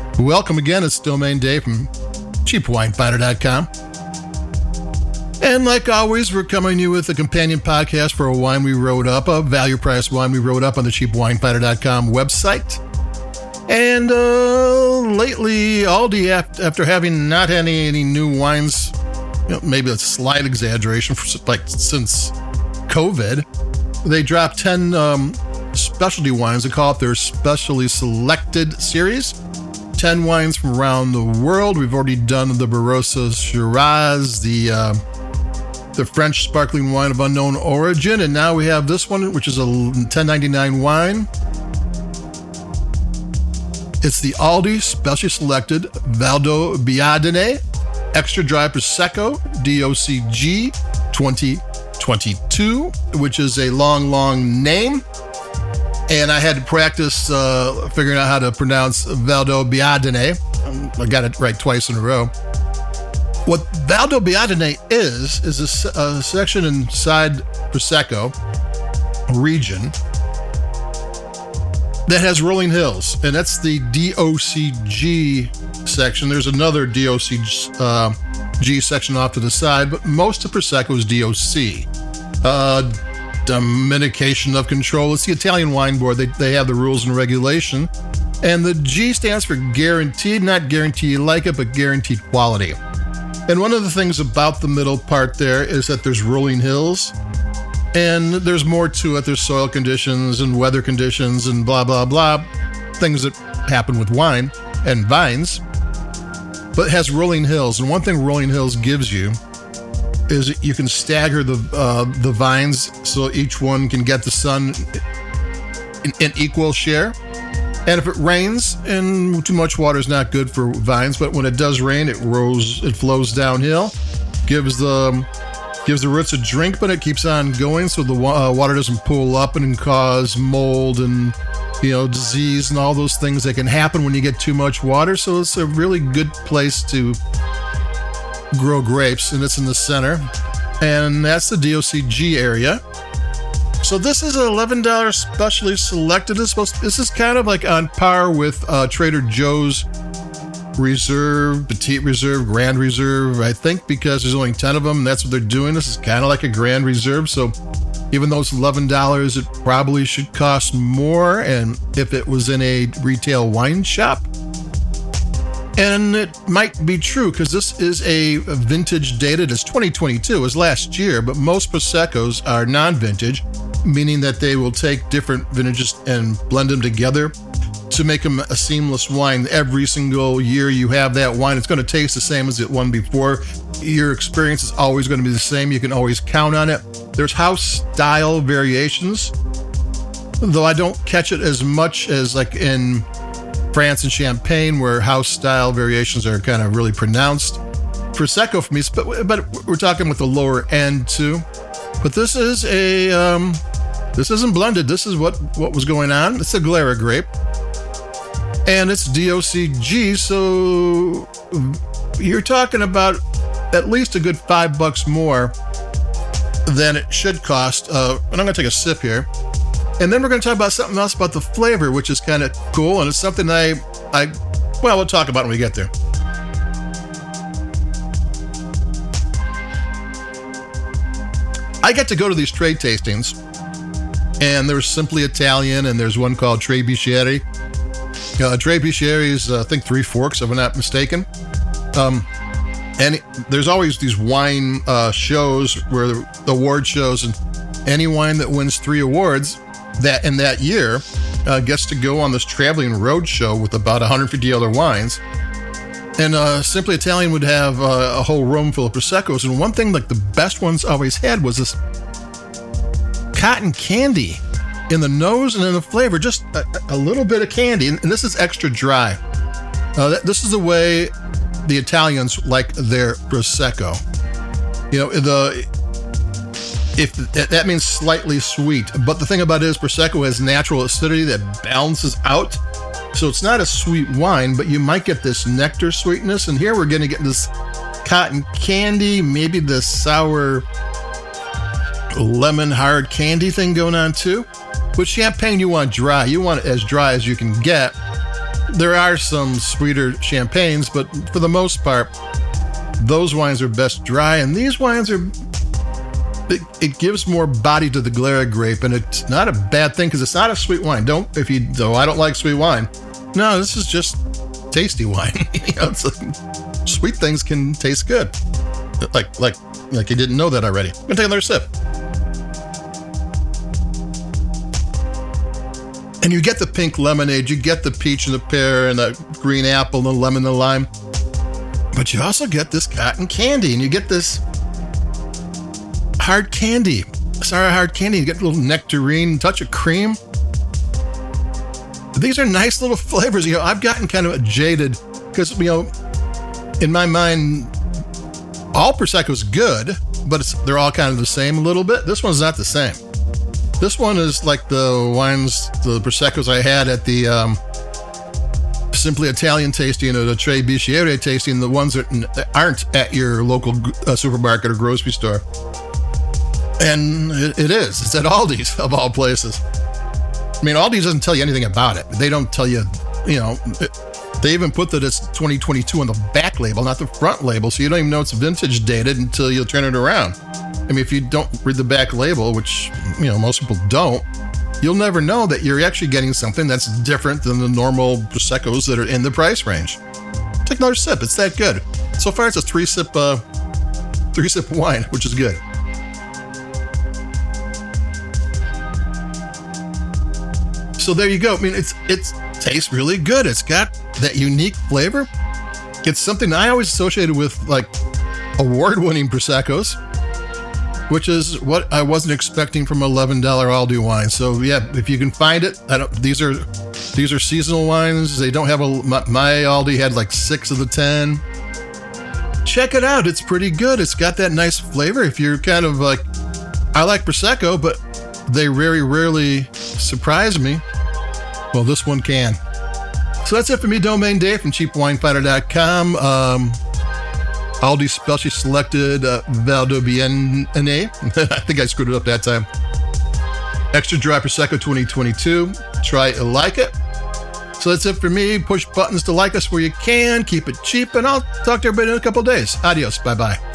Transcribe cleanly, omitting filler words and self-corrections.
Welcome again, it's Domain Dave from CheapWineFinder.com. And like always, we're coming to you with a companion podcast for a wine we wrote up, a value price wine we wrote up on the CheapWineFinder.com website. And lately, Aldi, after having not had any new wines, maybe a slight exaggeration, since COVID, they dropped 10 specialty wines. They call it their specially selected series. 10 wines from around the world. We've already done the Barossa Shiraz, the French sparkling wine of unknown origin, and now we have this one, which is a $10.99 wine. It's the Aldi Specially Selected Valdobbiadene Extra Dry Prosecco DOCG 2022, which is a long name. And I had to practice figuring out how to pronounce Valdobbiadene. I got it right twice in a row. What Valdobbiadene is a section inside Prosecco region that has rolling hills, and that's the DOCG section. There's another DOCG section off to the side, but most of Prosecco is DOC. Dominication of control. It's the Italian Wine Board. They have the rules and regulation. And the G stands for guaranteed, not guarantee you like it, but guaranteed quality. And one of the things about the middle part there is that there's rolling hills, and there's more to it. There's soil conditions and weather conditions and blah, blah, blah, things that happen with wine and vines, but it has rolling hills. And one thing rolling hills gives you is you can stagger the vines so each one can get the sun in equal share. And if it rains, and too much water is not good for vines, but when it does rain, it flows downhill, gives the roots a drink, but it keeps on going, so the water doesn't pool up and cause mold and disease and all those things that can happen when you get too much water. So it's a really good place to grow grapes, and it's in the center, and that's the DOCG area. So this is an $11 specially selected. This is kind of like on par with Trader Joe's Reserve, Petite Reserve, Grand Reserve, I think, because there's only 10 of them, and that's what they're doing. This is kind of like a Grand Reserve, so even though it's $11, it probably should cost more, and if it was in a retail wine shop. And it might be true, because this is a vintage dated. It's 2022, it was last year, but most Proseccos are non-vintage, meaning that they will take different vintages and blend them together to make them a seamless wine. Every single year you have that wine, it's going to taste the same as it one before. Your experience is always going to be the same. You can always count on it. There's house style variations, though I don't catch it as much as like in France and Champagne, where house style variations are kind of really pronounced. Prosecco for me, but we're talking with the lower end too. But this is this isn't blended. This is what was going on. It's a Glera grape, and it's DOCG. So you're talking about at least a good $5 more than it should cost. And I'm going to take a sip here. And then we're going to talk about something else about the flavor, which is kind of cool, and it's something we'll talk about when we get there. I get to go to these trade tastings, and there's Simply Italian, and there's one called Tre Bicchieri. Tre Bicchieri is, I think, 3 Forks, if I'm not mistaken. And there's always these wine shows, where the award shows, and any wine that wins 3 awards that in that year gets to go on this traveling road show with about 150 other wines. And Simply Italian would have a whole room full of Proseccos. And one thing like the best ones always had was this cotton candy in the nose and in the flavor, just a little bit of candy. And this is extra dry. This is the way the Italians like their Prosecco. If that means slightly sweet, but the thing about it is Prosecco has natural acidity that balances out, so it's not a sweet wine, but you might get this nectar sweetness, and here we're going to get this cotton candy, maybe the sour lemon hard candy thing going on too. With champagne, you want dry. You want it as dry as you can get. There are some sweeter champagnes, but for the most part, those wines are best dry, and these wines are, it gives more body to the Glera grape, and it's not a bad thing because it's not a sweet wine. Though I don't like sweet wine. No, this is just tasty wine. It's like, sweet things can taste good. Like you didn't know that already. I'm gonna take another sip. And you get the pink lemonade, you get the peach and the pear and the green apple and the lemon and the lime. But you also get this cotton candy, and you get this hard candy. Sorry, hard candy. You get a little nectarine, touch of cream. These are nice little flavors. I've gotten kind of jaded because, in my mind, all Prosecco's good, but they're all kind of the same a little bit. This one's not the same. This one is like the wines, the Proseccos I had at the Simply Italian tasting or the Tre Bicchiere tasting, the ones that aren't at your local supermarket or grocery store. And it is. It's at Aldi's, of all places. I mean, Aldi doesn't tell you anything about it. They don't tell you, they even put that it's 2022 on the back label, not the front label, so you don't even know it's vintage dated until you turn it around. I mean, if you don't read the back label, which, most people don't, you'll never know that you're actually getting something that's different than the normal Proseccos that are in the price range. Take another sip. It's that good. So far, it's a three-sip wine, which is good. So there you go. I mean, it tastes really good. It's got that unique flavor. It's something I always associated with like award-winning Proseccos, which is what I wasn't expecting from $11 Aldi wine. So yeah, if you can find it, these are seasonal wines. They don't have my Aldi had like 6 of the 10. Check it out. It's pretty good. It's got that nice flavor. If you're kind of like, I like Prosecco, but they very rarely surprise me. Well, this one can. So that's it for me, Domain Dave from CheapWineFinder.com. Aldi specially selected Valdobbiadene. I think I screwed it up that time. Extra Dry Prosecco 2022. Try it, like it. So that's it for me. Push buttons to like us where you can. Keep it cheap, and I'll talk to everybody in a couple of days. Adios. Bye-bye.